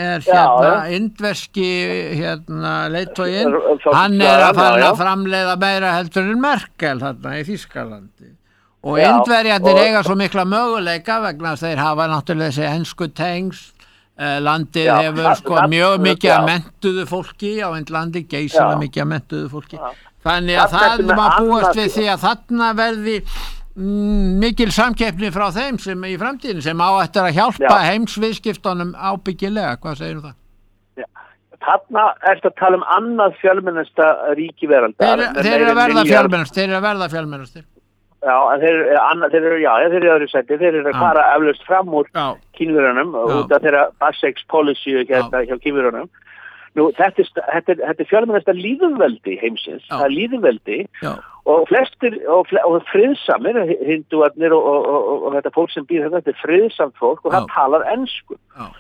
indverski leiðtoginn hann er að fara að framleiða meira heldur en Merkel þarna í Þýskalandi og Indverjarnir eiga svo mikla möguleika vegna þess að þeir hafa náttúrulega þessi ensku tengsl landið hefur mjög mikið að menntuðu fólki á Indlandi geysilega mikið að menntuðu fólki þannig að það maður búast við því að þarna verði mikil samkeppni frá þeim sem í framtíðin sem á eftir að hjálpa heimsviðskiptunum ábyggilega, hvað segir það? Þarna ertu að tala annað fjölmennasta ríki veraldar. Þeir eru að verða fjölmennastir. Já, þeir eru öðru sæti, þeir eru að fara eflaust fram úr Kínverjunum út af þeirra Bassex policy hjá Kínverjunum. Nú, þetta er fjölmennasta líðveldi heimsins, það er líðveldi og flestir og friðsamir, hindúarnir og þetta fólk sem býr þetta er friðsamt fólk og það talar ensku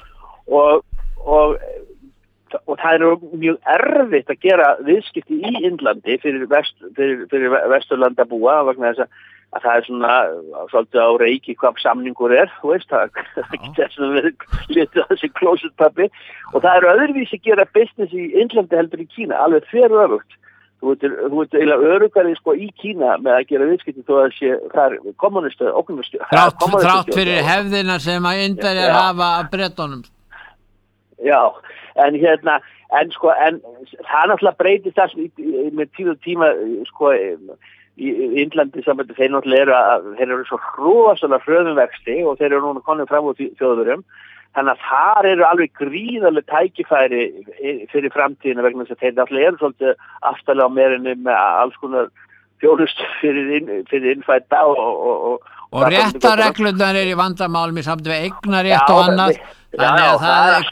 og það er mjög erfitt að gera viðskipti í Indlandi fyrir vesturlandabúa vegna þess að það svona svolítið á reiki hvað samningur þú veist, það getur svona verið litið að þessi klósettpappi og það öðruvísi gera business í Indlandi heldur í Kína, alveg öfugt. Þú ert eiginlega öruggari í Kína með að gera viðskipti þó að það kommunistu, ógnustu. Þrátt fyrir hefðina sem að Indverjar hafa af Bretunum. Já, en það náttúrulega breytist það með tíð og tíma í Indlandi saman þeir náttúrulega eru svo rosalega hröðum vexti og þeir eru núna konum fram úr Þjóðverjum þannig að þar eru alveg gríðarleg tækifæri fyrir framtíðina vegna þess að þeir náttúrulega eru svolítið afstæðlega á merinni með alls konar þjónustu fyrir innfædda og réttarreglurnar í vandamálum í samt við eignarétt og annað þannig að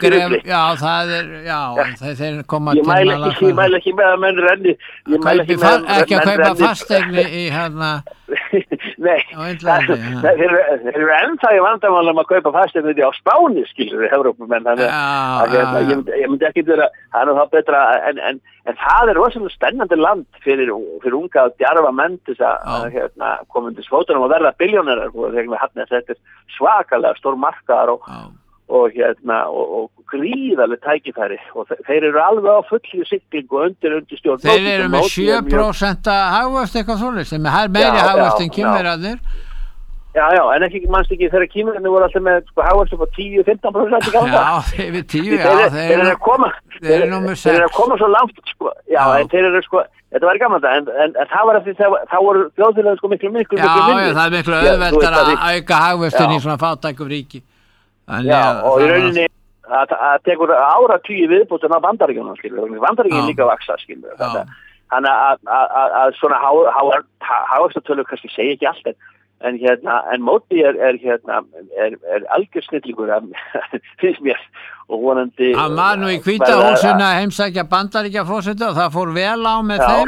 þeir koma til ég mæla ekki með að menn renni ekki að kaupa fasteigni í nei, þeir eru ennþá í vandamálum að kaupa fasteigni á Spáni skilur við Evrópumenn ég myndi ekki vera það það betra en það rosalega spennandi land fyrir unga og djarfa menn til að koma undir fótunum og verða billjónerar þetta svakalega stór markaðar og gríðarleg tækifæri og þeir eru alveg á fullu siglingu og undir stjórn þeir eru með 7% hagvöxt eitthvað svoleiðis sem meiri hagvöxt en Kínverjarnir Já, en mannst ekki þegar Kínverjarnir voru alltaf með hagvöxt upp á 10-15% í ganga yfir 10, þeir eru að koma svo langt en þeir eru þetta var gaman en það var eftir þá voru þjóðfélagin miklu það er miklu auðveldar að auka hagvöxtin í svona fátækum ríki og í rauninni að tekur áratugi viðbútin á Bandaríkjunum Bandaríkjunum líka vaksa þannig að svona hagvöxtartölur kannski segja ekki allt en móti er algjör snillingur finnst mér og vonandi hann var nú í Hvíta húsinu að heimsækja Bandaríkjaforseta og það fór vel á með þeim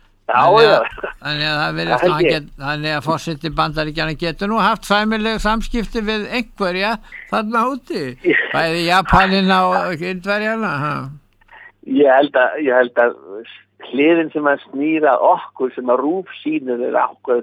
þannig að forseti Bandaríkjanna getur nú haft sæmileg samskipti við einhverja þarna úti bæði Japanina og Indverjana ég held að hliðin sem að snýra okkur sem að RÚV sýnir okkur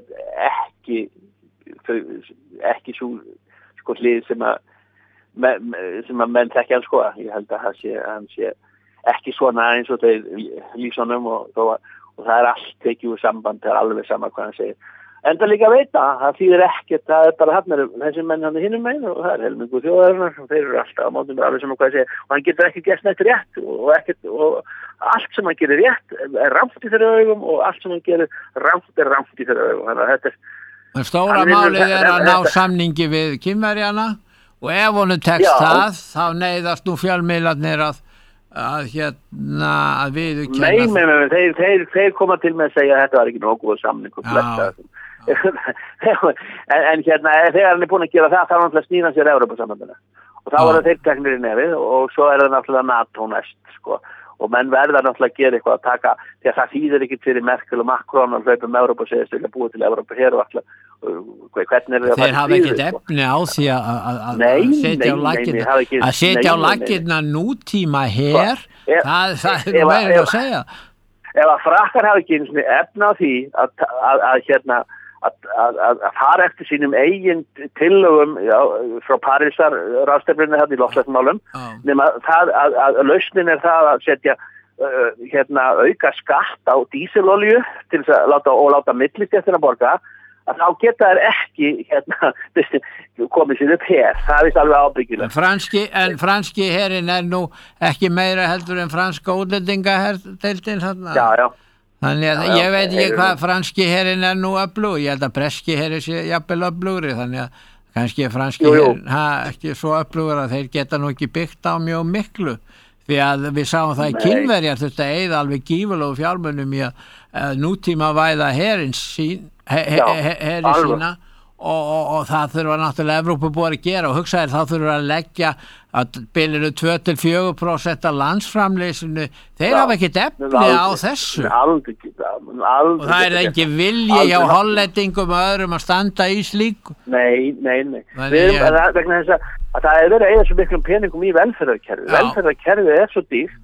ekki svo hlið sem að menn þekkja ég held að hann sé ekki svona eins og þeir lýsunum og það allt tekið úr samband, það alveg sama hvað hann segir. En það líka veita, það þýðir ekkert, það bara hann þessi menn hann hinum megin og það helmingur þjóðarinnar og þeir eru alltaf á mótum alveg sama hvað hann segir og hann getur ekki gert neitt rétt og allt sem hann gerir rétt rangt í þeirra augum og allt sem hann gerir rangt í þeirra augum. Þannig að þetta stóra málið að ná samningi við Kínverjana og ef honum tekst það, þá neyðast nú fjölmiðlarnir að viðurkenna Nei, þeir koma til með að segja að þetta var ekki nógu samning en þegar hann búin að gera það þá er hann að snýra sér Evrópusambandinu og þá er þeir teknir í nefið og svo er það náttúrulega NATO næst og menn verða náttúrulega að gera eitthvað að taka því að það þýðir ekki fyrir Merkel og Macron að hlaupa Evrópu og segja að búa til Evrópu hér og alltaf þeir hafa ekkert efni á því að setja á laggirna nútíma hér það er nú meira að segja ef að frakkar hafa ekki efni á því að fara eftir sínum eigin tillögum frá Parísar ráðstefnunni í loftslagsmálum nema það að lausnin er það að setja auka skatt á dísilolíu til þess að láta millistéttina borga að þá geta þær ekki komið sér upp hér það er alveg ábyggilegt en franski herinn er nú ekki meira heldur en franska útlendingadeildin já þannig að ég veit ekki hvað franski herinn er nú öflug ég held að breski herinn sé jafnvel öflugri þannig að kannski franski herinn ekki svo öflugur að þeir geta nú ekki byggt á mjög miklu því að við sáum það í Kínverjar þurfti að eyða alveg gífurlegu fjármunum í að nútíma væða herinn sína og það þurfa náttúrulega Evrópu búið að gera og hugsaðir þá þurfa að leggja að bilinu 2-4% af landsframleiðslu þeir hafa ekkert efni á þessu og það er ekki vilji hjá hollendingum og öðrum að standa í slíku Nei vegna þess að það er verið að eyða svo miklum peningum í velferðarkerfi er svo dýrt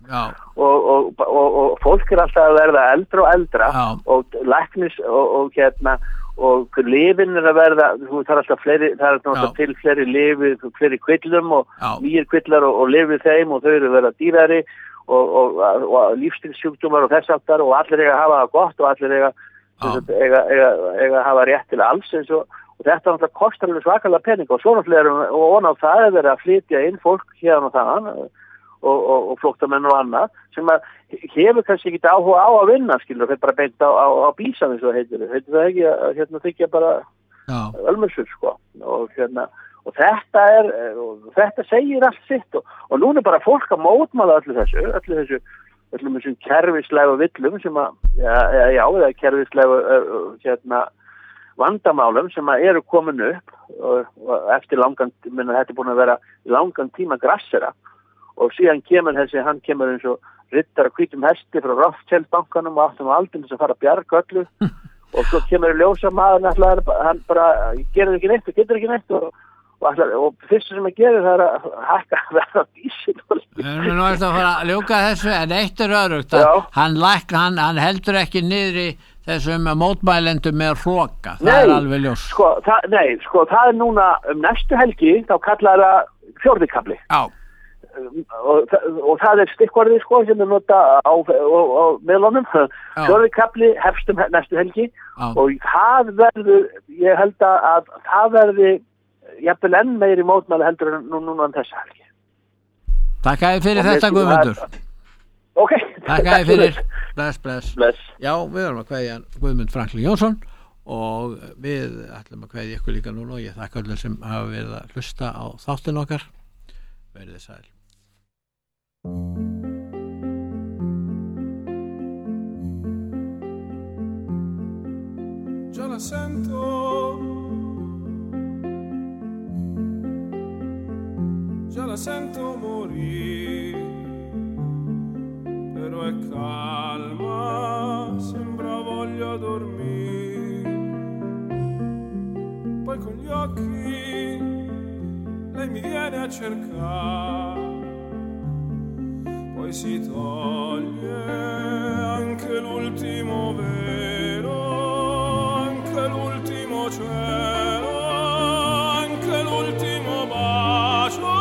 og fólk er alltaf að verða eldra og eldra og læknis og og lyfin að verða, það er alltaf fleiri, það er alltaf til fleiri lyfi, fleiri kvillum og nýjir kvillar og lyfið þeim og þau eru verða dýrari og lífstilssjúkdómar og þess aftar og allir eiga að hafa það gott og allir eiga að hafa rétt til alls eins og þetta náttúrulega kostar alveg svakalega pening og svo náttúrulega og á það er verið að flytja inn fólk hérna og þaðan og flóttamenn og annað sem að hefur kannski ekki áhuga á að vinna skilur og þetta bara beint á bísan eins og heitir það ekki að hérna þykja bara ölmursur sko og þetta segir allt sitt og núna er bara fólk að mótmæla öllu þessum kerfislegu villum sem að eða kerfislegu vandamálum sem að eru komin upp og eftir langan, þetta er búin að vera langan tíma grassera og síðan hann kemur eins og riddar að hvítum hesti frá Rothschild-bankanum og áttum aldrei þess að fara að bjarga öllu og svo kemur ljósa maður hann bara gerir ekki neitt og getur ekki neitt og fyrst sem að gera það er að hækka verða dísil Nú er þetta að fara að ljúka þessu en eitt er örugt hann heldur ekki niður í þessum mótmælendum með hroka, það er alveg ljós. Það er núna næstu helgi, þá kallar það fjórði kafli. Já. Og það er stikkorðið sem er nota á meðlunum. Fjórði kafli hefst næstu helgi og það verður, ég held að það verði jafnvel enn meiri mótmæli heldur en núna þessa helgi. Takk að þið fyrir þetta Guðmundur. Ok, takk að þið fyrir. Bless. Já, við erum að kveðja Guðmund Franklín Jónsson og við ætlum að kveðja ykkur líka núna og ég þakka öllum sem hafa verið að hlusta á þáttin okkar. Verið þið sæl. Già la sento morire, però è calma, sembra voglia dormire. Poi con gli occhi lei mi viene a cercare, poi si toglie anche l'ultimo velo, anche l'ultimo cielo, anche l'ultimo bacio.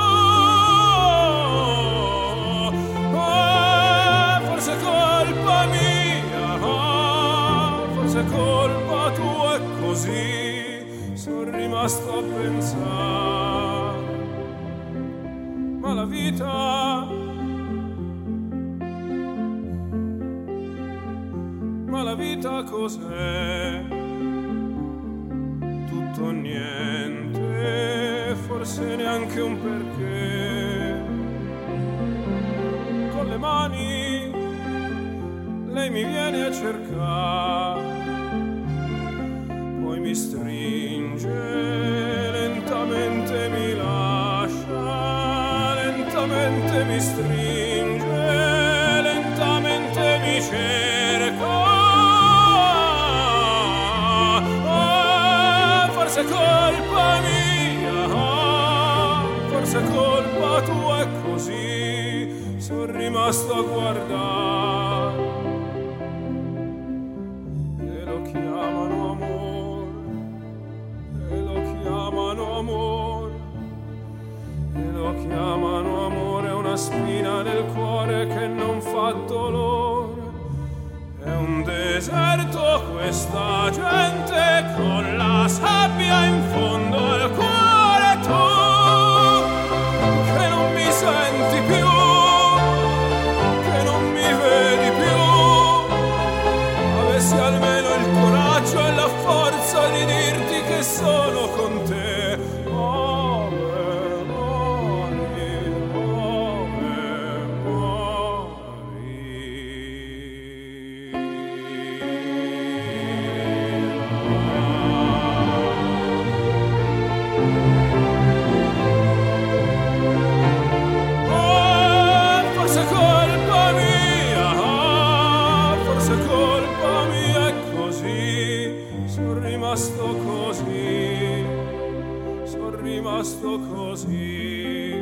Colpa tua è così, sono rimasto a pensare, ma la vita cos'è? Tutto o niente, forse neanche un perché. Con le mani lei mi viene a cercare, poi mi stringe, lentamente mi lascia, lentamente mi stringe, lentamente mi cerca. Forse è colpa mia, forse è colpa tua, è così, sono rimasto a guardare. Chiamano amore, una spina nel cuore che non fa dolore. È un deserto questa gente con la sabbia in fondo al cuore. Tu che non mi senti più, che non mi vedi più, avessi almeno il coraggio e la forza di dirti che sono con te. Rimasto così.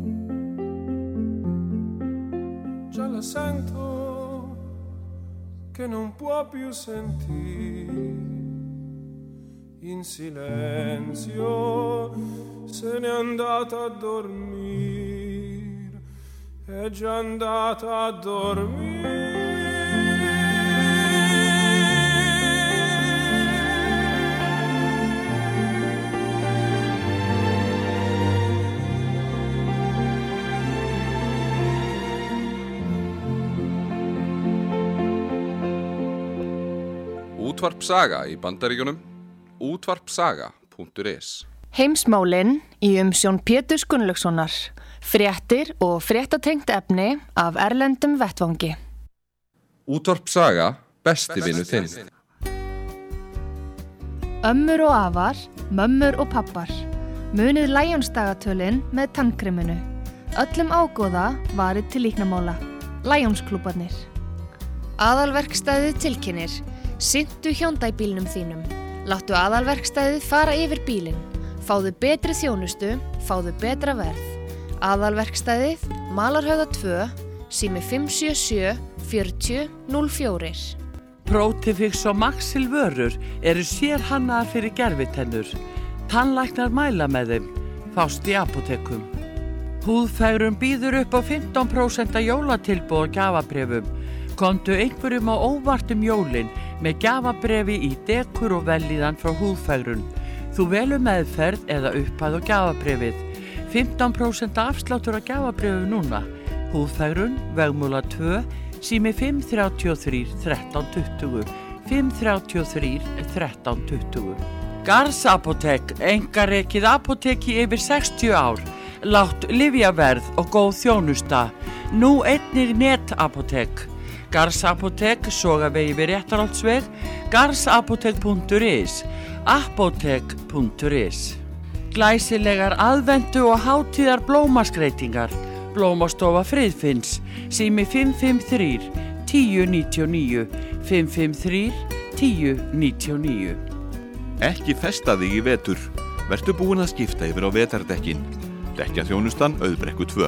Già la sento che non può più sentire. In silenzio se n'è andata a dormire, è già andata a dormire. Útvarp Saga í Bandaríkjunum, útvarpsaga.is. Heimsmálin í umsjón Péturs Gunnlaugssonar. Fréttir og fréttatengt efni af erlendum vettvangi. Útvarp Saga, besti vinur þinn. Ömmur og afar, mömmur og pappar. Munið Lions-dagatölin með tannkreminu. Öllum ágóða varið til líknamála. Lions-klúbarnir. Aðalverkstæðið tilkynnir. Sinntu Hyundai-bílnum þínum. Láttu aðalverkstæðið fara yfir bílinn. Fáðu betri þjónustu, fáðu betra verð. Aðalverkstæðið, Malarhöfða 2, sími 577 40 04. Protifix og Maxil vörur eru sérhannaðar fyrir gervitennur. Tannlæknar mæla með þeim, fást í apótekum. Húðfægrun býður upp á 15% jólatilboð og gjafabréfum. Komdu einhverjum á óvart jólin með gjafabréfi í dekur og vellíðan frá húðfægrun. Þú velur meðferð eða upphæð og gjafabréfið. 15% afsláttur á gjafabréfið núna. Húðfægrun, Vegmúla 2, sími 533 1320. 533 1320. Garðs apótek, einkarekið apóteki yfir 60 ár. Lágt lyfjaverð og góð þjónusta. Nú einnig netapótek. Garðs apótek, Sogavegi við Réttarholtsveg, garðsapotek.is, apótek.is. Glæsilegar aðventu og hátíðar blómaskreytingar. Blómastofa Friðfinns, sími 553 1099, 553 1099. Ekki festa þig í vetur. Vertu búin að skipta yfir á vetardekkin. Dekkjaþjónustan Auðbrekku 2.